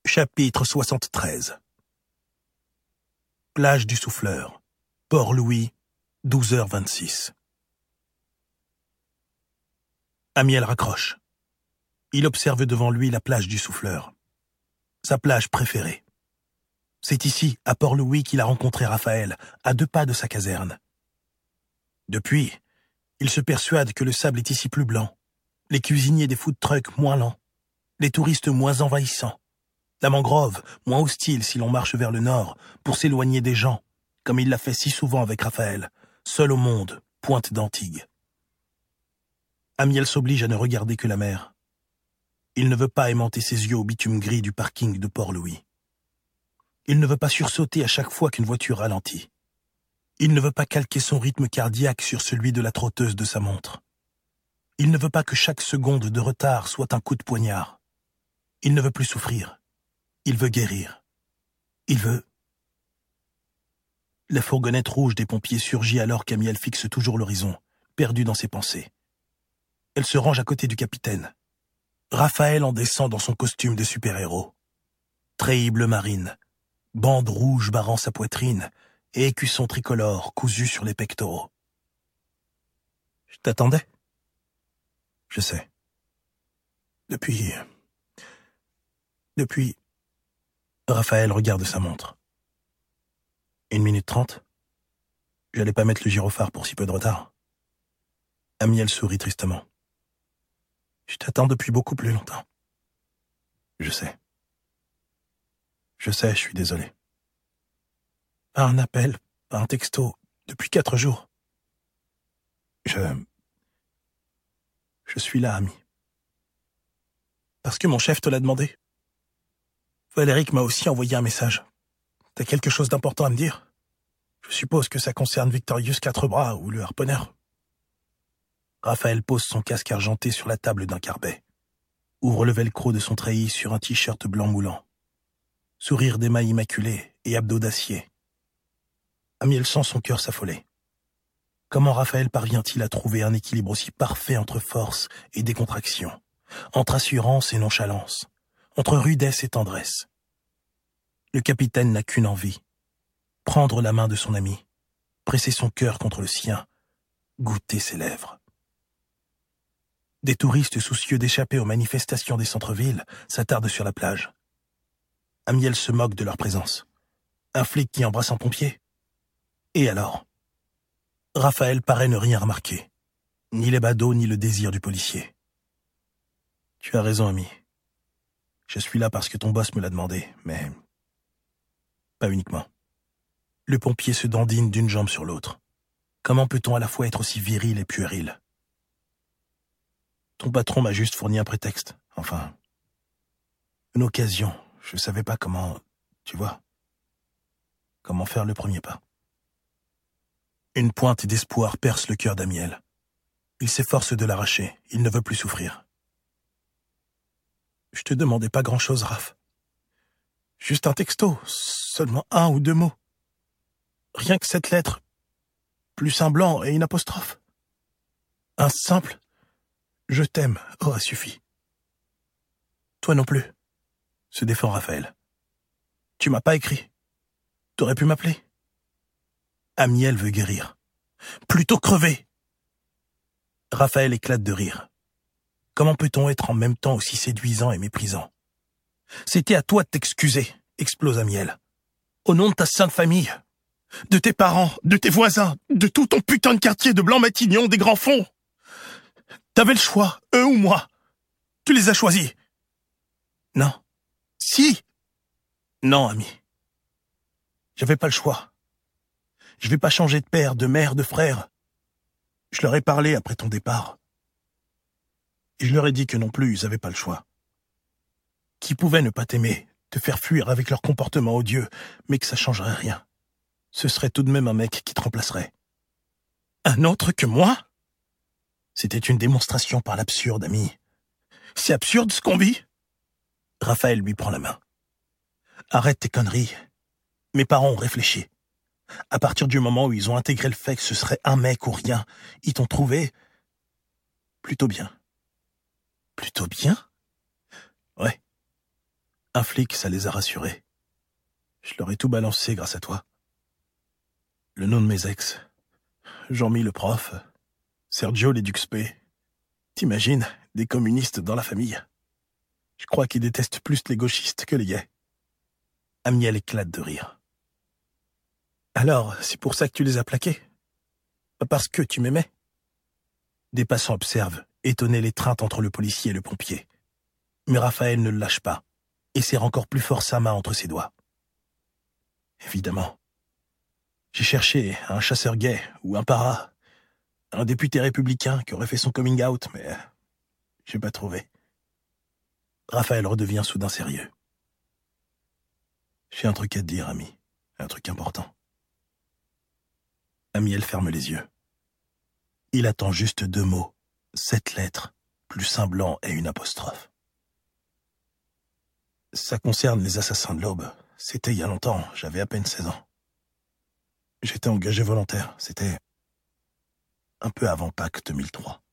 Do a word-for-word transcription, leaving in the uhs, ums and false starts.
Chapitre soixante-treize. Plage du Souffleur, Port-Louis, douze heures vingt-six. Amiel raccroche. Il observe devant lui la plage du Souffleur. Sa plage préférée. C'est ici, à Port-Louis, qu'il a rencontré Raphaël, à deux pas de sa caserne. Depuis, il se persuade que le sable est ici plus blanc, les cuisiniers des food trucks moins lents, les touristes moins envahissants, la mangrove moins hostile si l'on marche vers le nord pour s'éloigner des gens, comme il l'a fait si souvent avec Raphaël, seul au monde, Pointe d'Antigue. Amiel s'oblige à ne regarder que la mer. Il ne veut pas aimanter ses yeux au bitume gris du parking de Port-Louis. Il ne veut pas sursauter à chaque fois qu'une voiture ralentit. Il ne veut pas calquer son rythme cardiaque sur celui de la trotteuse de sa montre. Il ne veut pas que chaque seconde de retard soit un coup de poignard. Il ne veut plus souffrir. Il veut guérir. Il veut... La fourgonnette rouge des pompiers surgit alors qu'Amiel fixe toujours l'horizon, perdu dans ses pensées. Elle se range à côté du capitaine. Raphaël en descend dans son costume de super-héros. Treillis bleu marine, bande rouge barrant sa poitrine et écusson tricolore cousu sur les pectoraux. « Je t'attendais. »« Je sais. Depuis... Depuis... » Raphaël regarde sa montre. Une minute trente. J'allais pas mettre le gyrophare pour si peu de retard. Amiel sourit tristement. Je t'attends depuis beaucoup plus longtemps. Je sais. Je sais, je suis désolé. Pas un appel, pas un texto, depuis quatre jours. Je... Je suis là, ami. Parce que mon chef te l'a demandé. Valéric m'a aussi envoyé un message. T'as quelque chose d'important à me dire? Je suppose que ça concerne Victorious Quatre-Bras ou le harponneur. Raphaël pose son casque argenté sur la table d'un carbet. Ouvre le velcro de son treillis sur un t-shirt blanc moulant. Sourire d'émail immaculé et abdos d'acier. Amiel sent son cœur s'affoler. Comment Raphaël parvient-il à trouver un équilibre aussi parfait entre force et décontraction, entre assurance et nonchalance, entre rudesse et tendresse? Le capitaine n'a qu'une envie. Prendre la main de son ami, presser son cœur contre le sien, goûter ses lèvres. Des touristes soucieux d'échapper aux manifestations des centres-villes s'attardent sur la plage. Amiel se moque de leur présence. Un flic qui embrasse un pompier? Et alors? Raphaël paraît ne rien remarquer. Ni les badauds, ni le désir du policier. Tu as raison, ami. Je suis là parce que ton boss me l'a demandé, mais... pas uniquement. Le pompier se dandine d'une jambe sur l'autre. Comment peut-on à la fois être aussi viril et puéril? Ton patron m'a juste fourni un prétexte. Enfin, une occasion. Je savais pas comment... Tu vois? Comment faire le premier pas. Une pointe d'espoir perce le cœur d'Amiel. Il s'efforce de l'arracher. Il ne veut plus souffrir. Je te demandais pas grand-chose, Raph. Juste un texto, seulement un ou deux mots. Rien que cette lettre, plus un blanc et une apostrophe. Un simple « Je t'aime » aura suffi. Toi non plus, se défend Raphaël. Tu m'as pas écrit. T'aurais pu m'appeler. Amiel veut guérir. Plutôt crever. Raphaël éclate de rire. Comment peut-on être en même temps aussi séduisant et méprisant? C'était à toi de t'excuser, explose Amiel. Au nom de ta sainte famille, de tes parents, de tes voisins, de tout ton putain de quartier de Blanc-Matignon, des Grands Fonds. T'avais le choix, eux ou moi. Tu les as choisis. Non. Si. Non, ami. J'avais pas le choix. Je vais pas changer de père, de mère, de frère. Je leur ai parlé après ton départ. Et je leur ai dit que non plus, ils avaient pas le choix. Qui pouvait ne pas t'aimer, te faire fuir avec leur comportement odieux, mais que ça changerait rien. Ce serait tout de même un mec qui te remplacerait. Un autre que moi? C'était une démonstration par l'absurde, ami. C'est absurde ce qu'on vit? Raphaël lui prend la main. Arrête tes conneries. Mes parents ont réfléchi. À partir du moment où ils ont intégré le fait que ce serait un mec ou rien, ils t'ont trouvé plutôt bien. Plutôt bien? Ouais. Un flic, ça les a rassurés. Je leur ai tout balancé grâce à toi. Le nom de mes ex. Jean-Mi le prof. Sergio les Duxpé. T'imagines, des communistes dans la famille. Je crois qu'ils détestent plus les gauchistes que les gays. Amiel éclate de rire. Alors, c'est pour ça que tu les as plaqués? Pas parce que tu m'aimais? Des passants observent, étonnés l'étreinte entre le policier et le pompier. Mais Raphaël ne le lâche pas, et serre encore plus fort sa main entre ses doigts. Évidemment. J'ai cherché un chasseur gay ou un para, un député républicain qui aurait fait son coming out, mais j'ai pas trouvé. Raphaël redevient soudain sérieux. J'ai un truc à te dire, ami, un truc important. Amiel ferme les yeux. Il attend juste deux mots, sept lettres, plus un blanc et une apostrophe. Ça concerne les assassins de l'Aube. C'était il y a longtemps, j'avais à peine seize ans. J'étais engagé volontaire, c'était un peu avant Pâques deux mille trois.